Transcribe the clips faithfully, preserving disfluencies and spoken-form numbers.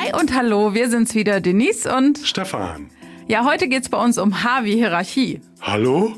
Hi und hallo, wir sind's wieder, Denise und Stefan. Ja, heute geht's bei uns um H wie Hierarchie. Hallo?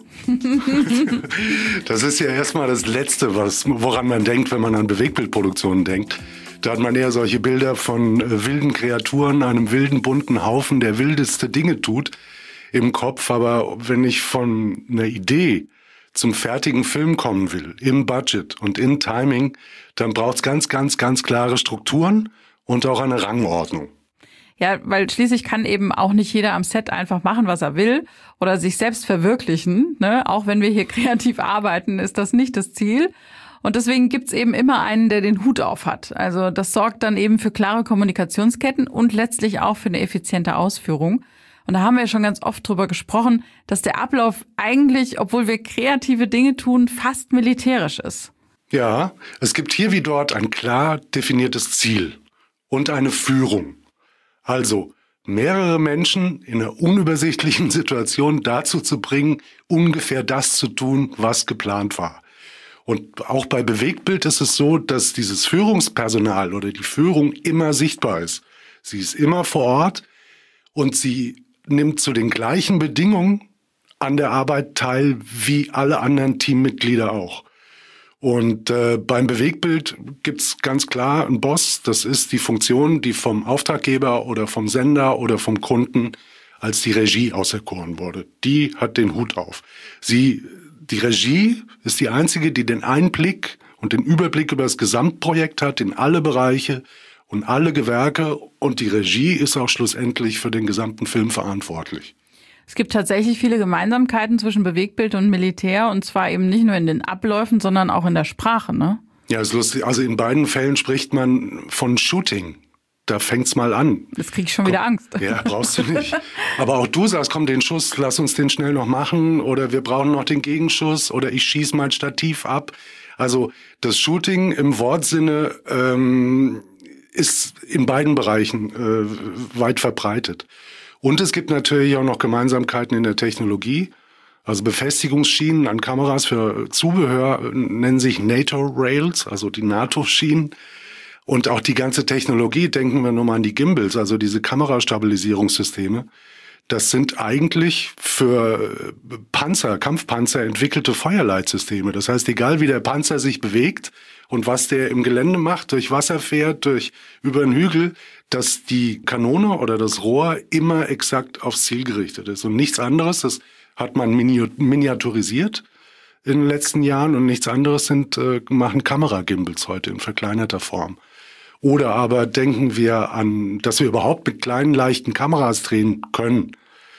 Das ist ja erstmal das Letzte, was, woran man denkt, wenn man an Bewegtbildproduktionen denkt. Da hat man eher solche Bilder von äh, wilden Kreaturen, einem wilden, bunten Haufen, der wildeste Dinge tut, im Kopf. Aber wenn ich von einer Idee zum fertigen Film kommen will, im Budget und im Timing, dann braucht's ganz, ganz, ganz klare Strukturen und auch eine Rangordnung. Ja, weil schließlich kann eben auch nicht jeder am Set einfach machen, was er will oder sich selbst verwirklichen. Ne? Auch wenn wir hier kreativ arbeiten, ist das nicht das Ziel. Und deswegen gibt's eben immer einen, der den Hut auf hat. Also das sorgt dann eben für klare Kommunikationsketten und letztlich auch für eine effiziente Ausführung. Und da haben wir ja schon ganz oft drüber gesprochen, dass der Ablauf eigentlich, obwohl wir kreative Dinge tun, fast militärisch ist. Ja, es gibt hier wie dort ein klar definiertes Ziel und eine Führung. Also mehrere Menschen in einer unübersichtlichen Situation dazu zu bringen, ungefähr das zu tun, was geplant war. Und auch bei Bewegtbild ist es so, dass dieses Führungspersonal oder die Führung immer sichtbar ist. Sie ist immer vor Ort und sie nimmt zu den gleichen Bedingungen an der Arbeit teil wie alle anderen Teammitglieder auch. Und äh, beim Bewegtbild gibt's ganz klar einen Boss. Das ist die Funktion, die vom Auftraggeber oder vom Sender oder vom Kunden als die Regie auserkoren wurde. Die hat den Hut auf. Sie, die Regie ist die einzige, die den Einblick und den Überblick über das Gesamtprojekt hat in alle Bereiche und alle Gewerke. Und die Regie ist auch schlussendlich für den gesamten Film verantwortlich. Es gibt tatsächlich viele Gemeinsamkeiten zwischen Bewegtbild und Militär und zwar eben nicht nur in den Abläufen, sondern auch in der Sprache, ne? Ja, ist lustig. Also in beiden Fällen spricht man von Shooting. Da fängt's mal an. Jetzt krieg ich schon wieder Angst. Ja, brauchst du nicht. Aber auch du sagst, komm, den Schuss, lass uns den schnell noch machen oder wir brauchen noch den Gegenschuss oder ich schieß mein Stativ ab. Also das Shooting im Wortsinne ähm, ist in beiden Bereichen äh, weit verbreitet. Und es gibt natürlich auch noch Gemeinsamkeiten in der Technologie. Also Befestigungsschienen an Kameras für Zubehör nennen sich NATO-Rails, also die NATO-Schienen. Und auch die ganze Technologie, denken wir nur mal an die Gimbals, also diese Kamerastabilisierungssysteme. Das sind eigentlich für Panzer, Kampfpanzer entwickelte Feuerleitsysteme. Das heißt, egal wie der Panzer sich bewegt und was der im Gelände macht, durch Wasser fährt, durch über einen Hügel, dass die Kanone oder das Rohr immer exakt aufs Ziel gerichtet ist. Und nichts anderes, das hat man miniaturisiert in den letzten Jahren und nichts anderes sind äh, machen Kameragimbals heute in verkleinerter Form. Oder aber denken wir an, dass wir überhaupt mit kleinen, leichten Kameras drehen können,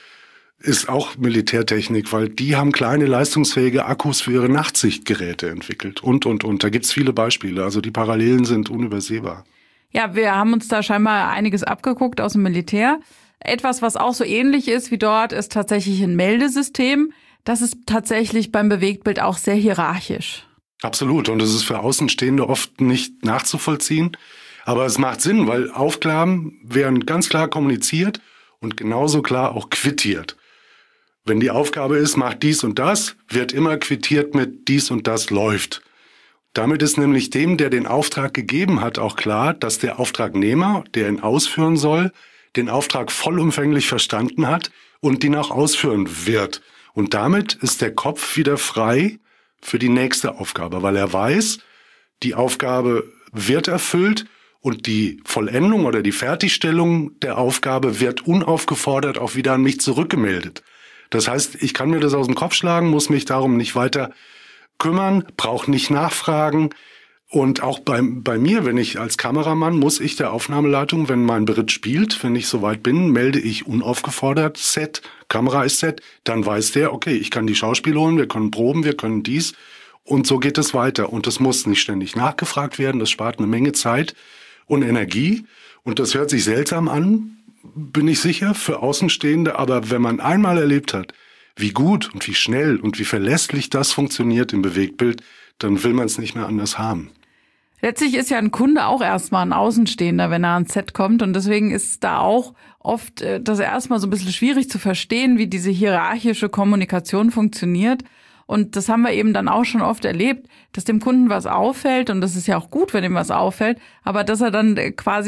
ist auch Militärtechnik, weil die haben kleine, leistungsfähige Akkus für ihre Nachtsichtgeräte entwickelt und, und, und. Da gibt's viele Beispiele. Also die Parallelen sind unübersehbar. Ja, wir haben uns da scheinbar einiges abgeguckt aus dem Militär. Etwas, was auch so ähnlich ist wie dort, ist tatsächlich ein Meldesystem. Das ist tatsächlich beim Bewegtbild auch sehr hierarchisch. Absolut. Und es ist für Außenstehende oft nicht nachzuvollziehen. Aber es macht Sinn, weil Aufgaben werden ganz klar kommuniziert und genauso klar auch quittiert. Wenn die Aufgabe ist, macht dies und das, wird immer quittiert mit dies und das läuft. Damit ist nämlich dem, der den Auftrag gegeben hat, auch klar, dass der Auftragnehmer, der ihn ausführen soll, den Auftrag vollumfänglich verstanden hat und ihn auch ausführen wird. Und damit ist der Kopf wieder frei für die nächste Aufgabe, weil er weiß, die Aufgabe wird erfüllt und die Vollendung oder die Fertigstellung der Aufgabe wird unaufgefordert auch wieder an mich zurückgemeldet. Das heißt, ich kann mir das aus dem Kopf schlagen, muss mich darum nicht weiter kümmern, brauche nicht nachfragen. Und auch bei, bei mir, wenn ich als Kameramann, muss ich der Aufnahmeleitung, wenn mein Beritt spielt, wenn ich soweit bin, melde ich unaufgefordert Set, Kamera ist Set, dann weiß der, okay, ich kann die Schauspieler holen, wir können proben, wir können dies. Und so geht es weiter. Und es muss nicht ständig nachgefragt werden, das spart eine Menge Zeit und Energie. Und das hört sich seltsam an, bin ich sicher, für Außenstehende. Aber wenn man einmal erlebt hat, wie gut und wie schnell und wie verlässlich das funktioniert im Bewegtbild, dann will man es nicht mehr anders haben. Letztlich ist ja ein Kunde auch erstmal ein Außenstehender, wenn er ans Set kommt. Und deswegen ist da auch oft äh, das erstmal so ein bisschen schwierig zu verstehen, wie diese hierarchische Kommunikation funktioniert. Und das haben wir eben dann auch schon oft erlebt, dass dem Kunden was auffällt. Und das ist ja auch gut, wenn ihm was auffällt. Aber dass er dann quasi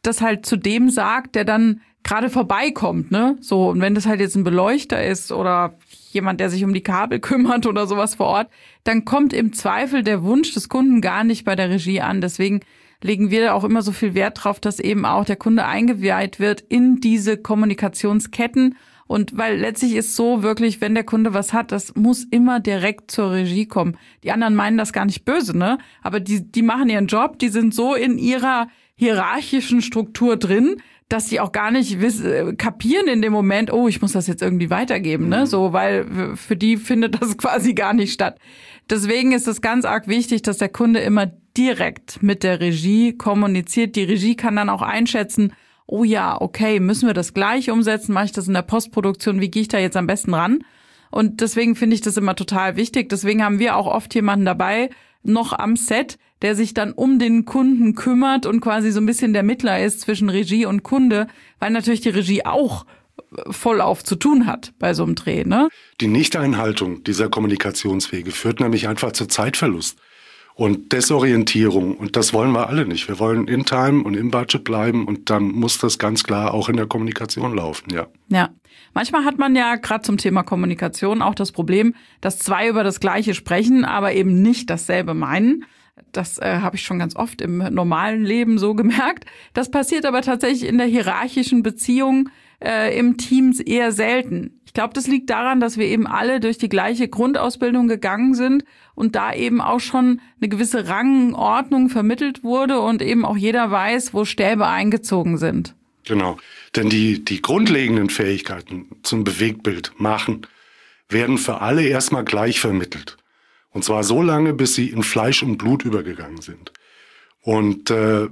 das halt zu dem sagt, der dann gerade vorbeikommt, ne? So, und wenn das halt jetzt ein Beleuchter ist oder jemand, der sich um die Kabel kümmert oder sowas vor Ort, dann kommt im Zweifel der Wunsch des Kunden gar nicht bei der Regie an. Deswegen legen wir auch immer so viel Wert drauf, dass eben auch der Kunde eingeweiht wird in diese Kommunikationsketten. Und weil letztlich ist so wirklich, wenn der Kunde was hat, das muss immer direkt zur Regie kommen. Die anderen meinen das gar nicht böse, ne? Aber die, die machen ihren Job, die sind so in ihrer hierarchischen Struktur drin, dass sie auch gar nicht wissen, kapieren in dem Moment, oh, ich muss das jetzt irgendwie weitergeben, ne? So, weil für die findet das quasi gar nicht statt. Deswegen ist es ganz arg wichtig, dass der Kunde immer direkt mit der Regie kommuniziert. Die Regie kann dann auch einschätzen, oh ja, okay, müssen wir das gleich umsetzen? Mache ich das in der Postproduktion? Wie gehe ich da jetzt am besten ran? Und deswegen finde ich das immer total wichtig. Deswegen haben wir auch oft jemanden dabei, noch am Set, der sich dann um den Kunden kümmert und quasi so ein bisschen der Mittler ist zwischen Regie und Kunde, weil natürlich die Regie auch vollauf zu tun hat bei so einem Dreh, ne? Die Nichteinhaltung dieser Kommunikationswege führt nämlich einfach zu Zeitverlust und Desorientierung. Und das wollen wir alle nicht. Wir wollen in Time und im Budget bleiben und dann muss das ganz klar auch in der Kommunikation laufen, ja. Ja. Manchmal hat man ja gerade zum Thema Kommunikation auch das Problem, dass zwei über das Gleiche sprechen, aber eben nicht dasselbe meinen. Das äh, habe ich schon ganz oft im normalen Leben so gemerkt. Das passiert aber tatsächlich in der hierarchischen Beziehung äh, im Team eher selten. Ich glaube, das liegt daran, dass wir eben alle durch die gleiche Grundausbildung gegangen sind und da eben auch schon eine gewisse Rangordnung vermittelt wurde und eben auch jeder weiß, wo Stäbe eingezogen sind. Genau, denn die, die grundlegenden Fähigkeiten zum Bewegtbild machen werden für alle erstmal gleich vermittelt. Und zwar so lange, bis sie in Fleisch und Blut übergegangen sind. Und äh,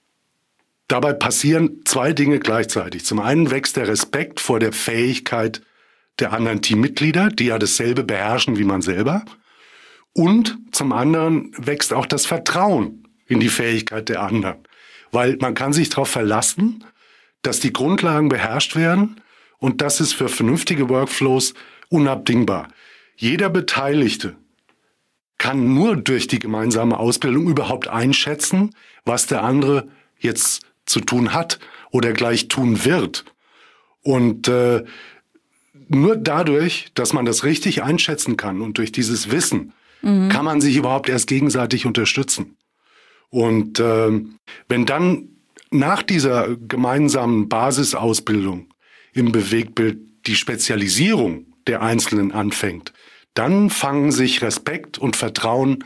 dabei passieren zwei Dinge gleichzeitig. Zum einen wächst der Respekt vor der Fähigkeit der anderen Teammitglieder, die ja dasselbe beherrschen wie man selber. Und zum anderen wächst auch das Vertrauen in die Fähigkeit der anderen. Weil man kann sich darauf verlassen, dass die Grundlagen beherrscht werden und das ist für vernünftige Workflows unabdingbar. Jeder Beteiligte kann nur durch die gemeinsame Ausbildung überhaupt einschätzen, was der andere jetzt zu tun hat oder gleich tun wird. Und äh, nur dadurch, dass man das richtig einschätzen kann und durch dieses Wissen, mhm. kann man sich überhaupt erst gegenseitig unterstützen. Und äh, wenn dann nach dieser gemeinsamen Basisausbildung im Bewegtbild die Spezialisierung der Einzelnen anfängt, dann fangen sich Respekt und Vertrauen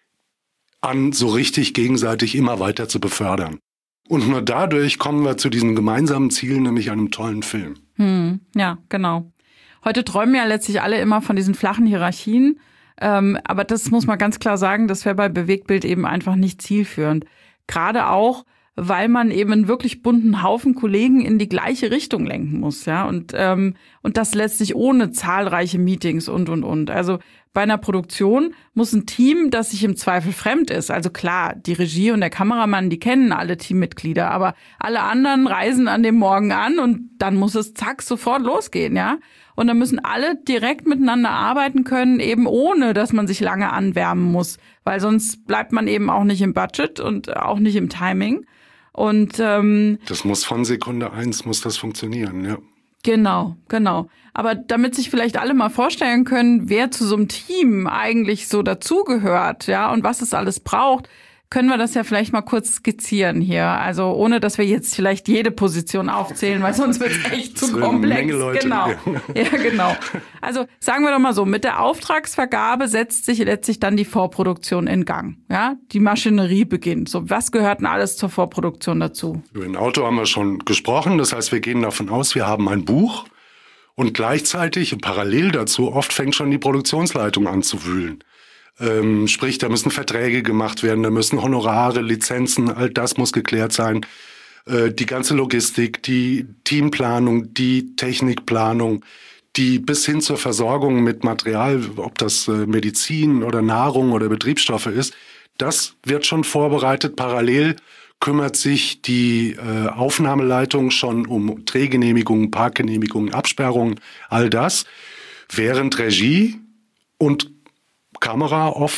an, so richtig gegenseitig immer weiter zu befördern. Und nur dadurch kommen wir zu diesem gemeinsamen Ziel, nämlich einem tollen Film. Hm, ja, genau. Heute träumen ja letztlich alle immer von diesen flachen Hierarchien. Ähm, aber das muss man ganz klar sagen, das wäre bei Bewegtbild eben einfach nicht zielführend. Gerade auch, weil man eben einen wirklich bunten Haufen Kollegen in die gleiche Richtung lenken muss, ja, und ähm, und das letztlich ohne zahlreiche Meetings und und und. Also bei einer Produktion muss ein Team, das sich im Zweifel fremd ist, also klar, die Regie und der Kameramann, die kennen alle Teammitglieder, aber alle anderen reisen an dem Morgen an und dann muss es zack sofort losgehen, ja. Und dann müssen alle direkt miteinander arbeiten können, eben ohne, dass man sich lange anwärmen muss, weil sonst bleibt man eben auch nicht im Budget und auch nicht im Timing. Und ähm, das muss von Sekunde eins muss das funktionieren, ja. Genau, genau. Aber damit sich vielleicht alle mal vorstellen können, wer zu so einem Team eigentlich so dazugehört, ja, und was es alles braucht, können wir das ja vielleicht mal kurz skizzieren hier. Also ohne, dass wir jetzt vielleicht jede Position aufzählen, weil sonst wird es echt zu komplex. Eine Menge Leute. Genau. Ja, genau. Also sagen wir doch mal so, mit der Auftragsvergabe setzt sich letztlich dann die Vorproduktion in Gang. Ja, die Maschinerie beginnt. So, was gehört denn alles zur Vorproduktion dazu? Über ein Auto haben wir schon gesprochen. Das heißt, wir gehen davon aus, wir haben ein Buch und gleichzeitig und parallel dazu oft fängt schon die Produktionsleitung an zu wühlen. Ähm, sprich, da müssen Verträge gemacht werden, da müssen Honorare, Lizenzen, all das muss geklärt sein. Äh, die ganze Logistik, die Teamplanung, die Technikplanung, die bis hin zur Versorgung mit Material, ob das äh, Medizin oder Nahrung oder Betriebsstoffe ist, das wird schon vorbereitet. Parallel kümmert sich die äh, Aufnahmeleitung schon um Drehgenehmigungen, Parkgenehmigungen, Absperrungen, all das, während Regie und Kamera oft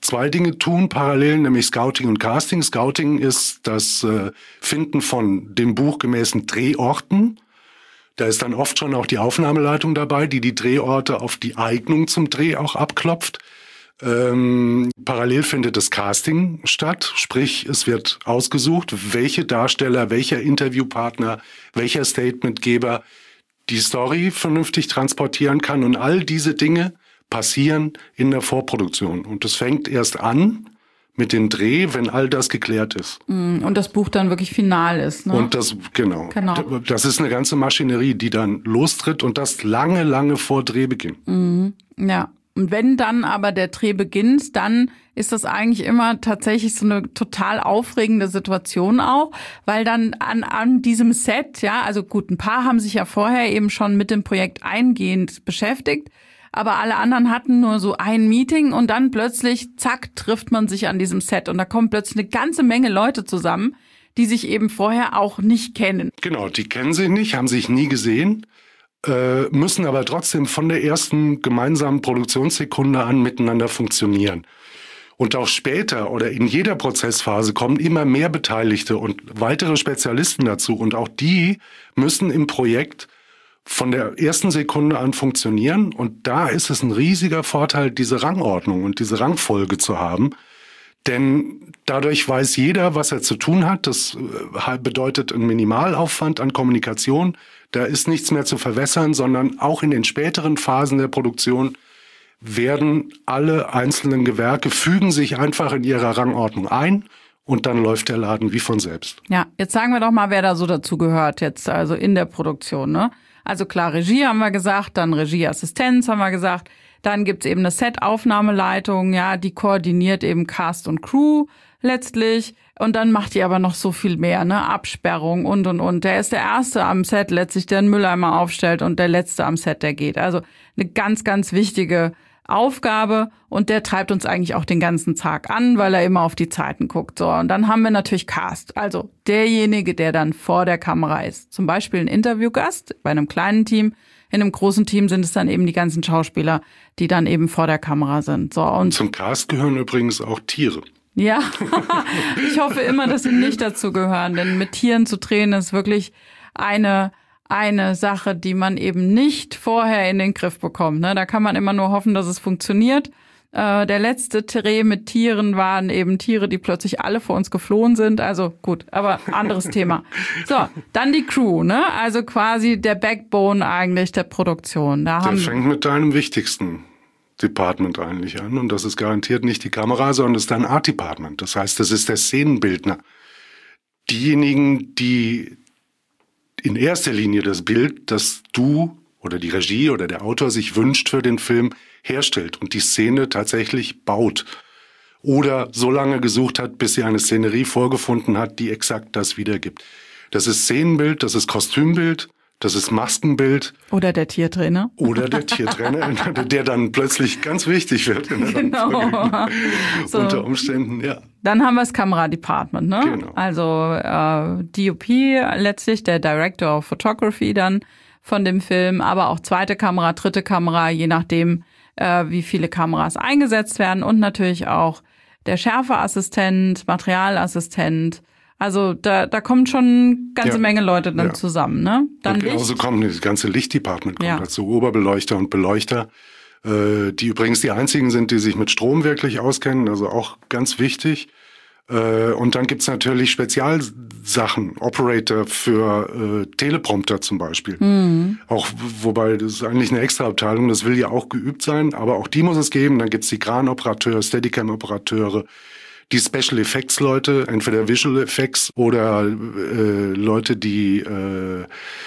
zwei Dinge tun parallel, nämlich Scouting und Casting. Scouting ist das äh, Finden von dem buchgemäßen Drehorten. Da ist dann oft schon auch die Aufnahmeleitung dabei, die die Drehorte auf die Eignung zum Dreh auch abklopft. Ähm, parallel findet das Casting statt, sprich es wird ausgesucht, welche Darsteller, welcher Interviewpartner, welcher Statementgeber die Story vernünftig transportieren kann. Und all diese Dinge passieren in der Vorproduktion. Und das fängt erst an mit dem Dreh, wenn all das geklärt ist. Und das Buch dann wirklich final ist, ne? Und das, genau. genau. Das ist eine ganze Maschinerie, die dann lostritt und das lange, lange vor Drehbeginn. Mhm. Ja. Und wenn dann aber der Dreh beginnt, dann ist das eigentlich immer tatsächlich so eine total aufregende Situation auch, weil dann an, an diesem Set, ja, also gut, ein paar haben sich ja vorher eben schon mit dem Projekt eingehend beschäftigt, aber alle anderen hatten nur so ein Meeting und dann plötzlich, zack, trifft man sich an diesem Set und da kommen plötzlich eine ganze Menge Leute zusammen, die sich eben vorher auch nicht kennen. Genau, die kennen sich nicht, haben sich nie gesehen. Äh, müssen aber trotzdem von der ersten gemeinsamen Produktionssekunde an miteinander funktionieren. Und auch später oder in jeder Prozessphase kommen immer mehr Beteiligte und weitere Spezialisten dazu. Und auch die müssen im Projekt von der ersten Sekunde an funktionieren. Und da ist es ein riesiger Vorteil, diese Rangordnung und diese Rangfolge zu haben. Denn dadurch weiß jeder, was er zu tun hat. Das bedeutet einen Minimalaufwand an Kommunikation. Da ist nichts mehr zu verwässern, sondern auch in den späteren Phasen der Produktion werden alle einzelnen Gewerke, fügen sich einfach in ihrer Rangordnung ein und dann läuft der Laden wie von selbst. Ja, jetzt sagen wir doch mal, wer da so dazu gehört jetzt, also in der Produktion, ne? Also klar, Regie haben wir gesagt, dann Regieassistenz haben wir gesagt, dann gibt's eben eine Set-Aufnahmeleitung, ja, die koordiniert eben Cast und Crew letztlich. Und dann macht die aber noch so viel mehr, ne? Absperrung und, und, und. Der ist der Erste am Set letztlich, der einen Mülleimer aufstellt und der Letzte am Set, der geht. Also eine ganz, ganz wichtige Aufgabe und der treibt uns eigentlich auch den ganzen Tag an, weil er immer auf die Zeiten guckt. So, und dann haben wir natürlich Cast, also derjenige, der dann vor der Kamera ist. Zum Beispiel ein Interviewgast bei einem kleinen Team. In einem großen Team sind es dann eben die ganzen Schauspieler, die dann eben vor der Kamera sind. So, und zum Cast gehören übrigens auch Tiere. Ja, ich hoffe immer, dass sie nicht dazu gehören, denn mit Tieren zu drehen ist wirklich eine eine Sache, die man eben nicht vorher in den Griff bekommt. Ne? Da kann man immer nur hoffen, dass es funktioniert. Äh, der letzte Dreh mit Tieren waren eben Tiere, die plötzlich alle vor uns geflohen sind. Also gut, aber anderes Thema. So, dann die Crew, ne? Also quasi der Backbone eigentlich der Produktion. Da der haben fängt mit deinem wichtigsten Department eigentlich an. Und das ist garantiert nicht die Kamera, sondern das ist dein Art Department. Das heißt, das ist der Szenenbildner. Diejenigen, die in erster Linie das Bild, das du oder die Regie oder der Autor sich wünscht für den Film, herstellt und die Szene tatsächlich baut. Oder so lange gesucht hat, bis sie eine Szenerie vorgefunden hat, die exakt das wiedergibt. Das ist Szenenbild, das ist Kostümbild, das ist Maskenbild. Oder der Tiertrainer. Oder der Tiertrainer, der dann plötzlich ganz wichtig wird. In der genau. So. Unter Umständen, ja. Dann haben wir das Kameradepartment, ne? Genau. Also äh, D O P letztlich, der Director of Photography dann von dem Film, aber auch zweite Kamera, dritte Kamera, je nachdem, äh, wie viele Kameras eingesetzt werden und natürlich auch der Schärfeassistent, Materialassistent. Also da, da kommen schon eine ganze ja. Menge Leute dann ja. zusammen, ne? Dann und genauso Licht. kommt das ganze Lichtdepartment kommt ja. dazu, Oberbeleuchter und Beleuchter, äh, die übrigens die einzigen sind, die sich mit Strom wirklich auskennen, also auch ganz wichtig. Äh, und dann gibt's natürlich Spezialsachen, Operator für äh, Teleprompter zum Beispiel. Mhm. Auch, wobei das ist eigentlich eine Extraabteilung, das will ja auch geübt sein, aber auch die muss es geben. Dann gibt's die Kranoperateure, Steadicam-Operateure, die Special Effects Leute, entweder Visual Effects oder äh, Leute, die äh,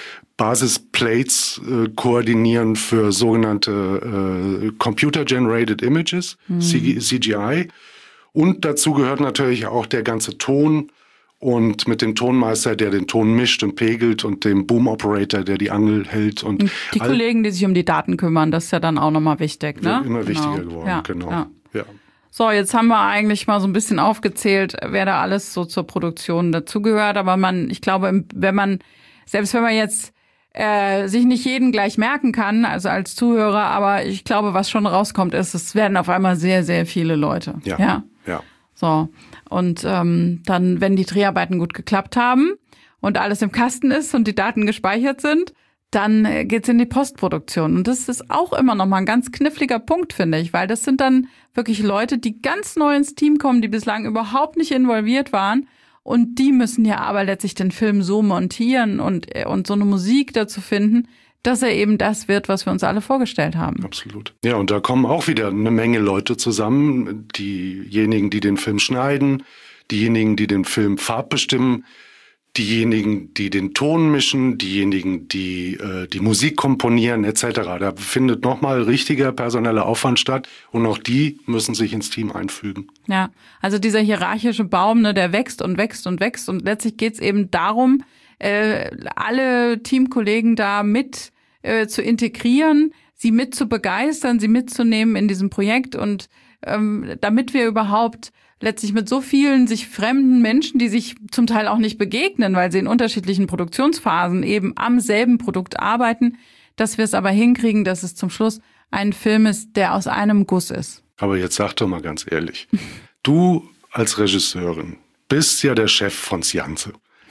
Basisplates äh, koordinieren für sogenannte äh, Computer Generated Images, mhm. C G I. Und dazu gehört natürlich auch der ganze Ton und mit dem Tonmeister, der den Ton mischt und pegelt und dem Boom Operator, der die Angel hält. Und, und die Kollegen, die sich um die Daten kümmern, das ist ja dann auch nochmal wichtig, ne? Immer genau. wichtiger geworden, ja, genau. Ja. Ja. So, jetzt haben wir eigentlich mal so ein bisschen aufgezählt, wer da alles so zur Produktion dazugehört. Aber man, ich glaube, wenn man, selbst wenn man jetzt äh, sich nicht jeden gleich merken kann, also als Zuhörer, aber ich glaube, was schon rauskommt, ist, es werden auf einmal sehr, sehr viele Leute. Ja, ja. ja. So, und ähm, dann, wenn die Dreharbeiten gut geklappt haben und alles im Kasten ist und die Daten gespeichert sind, dann äh, geht's in die Postproduktion. Und das ist auch immer noch mal ein ganz kniffliger Punkt, finde ich, weil das sind dann wirklich Leute, die ganz neu ins Team kommen, die bislang überhaupt nicht involviert waren. Und die müssen ja aber letztlich den Film so montieren und, und so eine Musik dazu finden, dass er eben das wird, was wir uns alle vorgestellt haben. Absolut. Ja, und da kommen auch wieder eine Menge Leute zusammen. Diejenigen, die den Film schneiden, diejenigen, die den Film farbbestimmen, diejenigen, die den Ton mischen, diejenigen, die äh, die Musik komponieren et cetera. Da findet nochmal richtiger personeller Aufwand statt und auch die müssen sich ins Team einfügen. Ja, also dieser hierarchische Baum, ne, der wächst und wächst und wächst und letztlich geht's eben darum, äh, alle Teamkollegen da mit äh, zu integrieren, sie mit zu begeistern, sie mitzunehmen in diesem Projekt und ähm, damit wir überhaupt letztlich mit so vielen sich fremden Menschen, die sich zum Teil auch nicht begegnen, weil sie in unterschiedlichen Produktionsphasen eben am selben Produkt arbeiten, dass wir es aber hinkriegen, dass es zum Schluss ein Film ist, der aus einem Guss ist. Aber jetzt sag doch mal ganz ehrlich, du als Regisseurin bist ja der Chef von Scianze.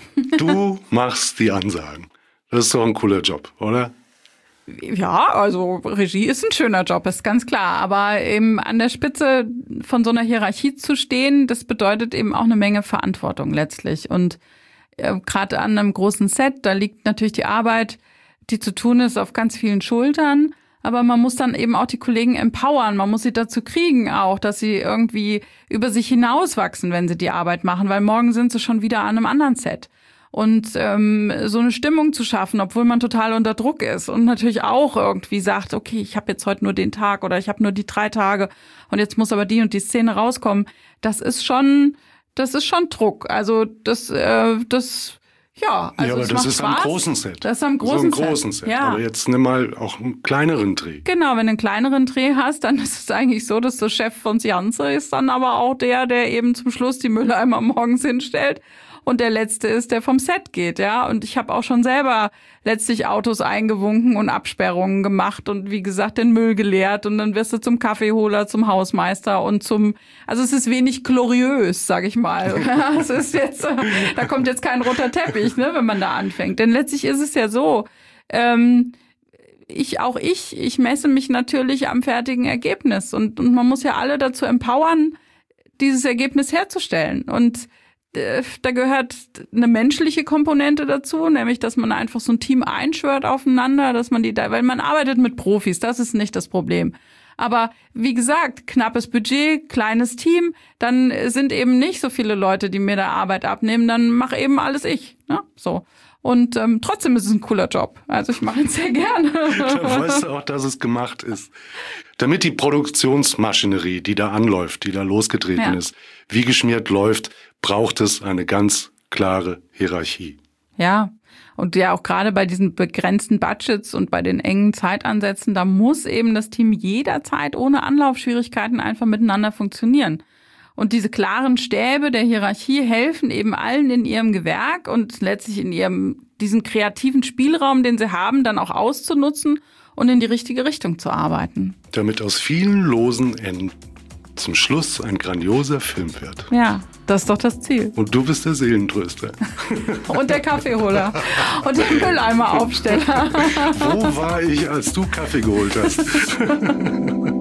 Du machst die Ansagen. Das ist doch ein cooler Job, oder? Ja, also Regie ist ein schöner Job, ist ganz klar. Aber eben an der Spitze von so einer Hierarchie zu stehen, das bedeutet eben auch eine Menge Verantwortung letztlich. Und äh, gerade an einem großen Set, da liegt natürlich die Arbeit, die zu tun ist, auf ganz vielen Schultern. Aber man muss dann eben auch die Kollegen empowern. Man muss sie dazu kriegen auch, dass sie irgendwie über sich hinauswachsen, wenn sie die Arbeit machen. Weil morgen sind sie schon wieder an einem anderen Set. Und ähm, so eine Stimmung zu schaffen, obwohl man total unter Druck ist und natürlich auch irgendwie sagt, okay, ich habe jetzt heute nur den Tag oder ich habe nur die drei Tage und jetzt muss aber die und die Szene rauskommen. Das ist schon, das ist schon Druck. Also das, äh, das, ja. Also ja, aber es das macht ist Spaß. am großen Set. Das ist am großen, so am großen Set. Set. Ja. Aber jetzt nimm mal auch einen kleineren Dreh. Genau, wenn du einen kleineren Dreh hast, dann ist es eigentlich so, dass der Chef von Scianze ist dann aber auch der, der eben zum Schluss die Mülleimer morgens hinstellt. Und der letzte ist, der vom Set geht, ja. Und ich habe auch schon selber letztlich Autos eingewunken und Absperrungen gemacht und wie gesagt den Müll geleert und dann wirst du zum Kaffeeholer, zum Hausmeister und zum, also es ist wenig gloriös, sag ich mal. Es ist jetzt, da kommt jetzt kein roter Teppich, ne, wenn man da anfängt. Denn letztlich ist es ja so, ähm, ich, auch ich, ich messe mich natürlich am fertigen Ergebnis und, und man muss ja alle dazu empowern, dieses Ergebnis herzustellen. Und da gehört eine menschliche Komponente dazu, nämlich, dass man einfach so ein Team einschwört aufeinander, dass man die da, weil man arbeitet mit Profis, das ist nicht das Problem. Aber wie gesagt, knappes Budget, kleines Team, dann sind eben nicht so viele Leute, die mir da Arbeit abnehmen, dann mache eben alles ich, ne? So. Und ähm, trotzdem ist es ein cooler Job. Also ich mache ihn sehr gerne. Da weißt du auch, dass es gemacht ist. Damit die Produktionsmaschinerie, die da anläuft, die da losgetreten ja. ist, wie geschmiert läuft, braucht es eine ganz klare Hierarchie. Ja, und ja auch gerade bei diesen begrenzten Budgets und bei den engen Zeitansätzen, da muss eben das Team jederzeit ohne Anlaufschwierigkeiten einfach miteinander funktionieren. Und diese klaren Stäbe der Hierarchie helfen eben allen in ihrem Gewerk und letztlich in ihrem diesen kreativen Spielraum, den sie haben, dann auch auszunutzen und in die richtige Richtung zu arbeiten. Damit aus vielen losen Enden zum Schluss ein grandioser Film wird. Ja, das ist doch das Ziel. Und du bist der Seelentröster. Und der Kaffeeholer. Und der Mülleimeraufsteller. Wo war ich, als du Kaffee geholt hast?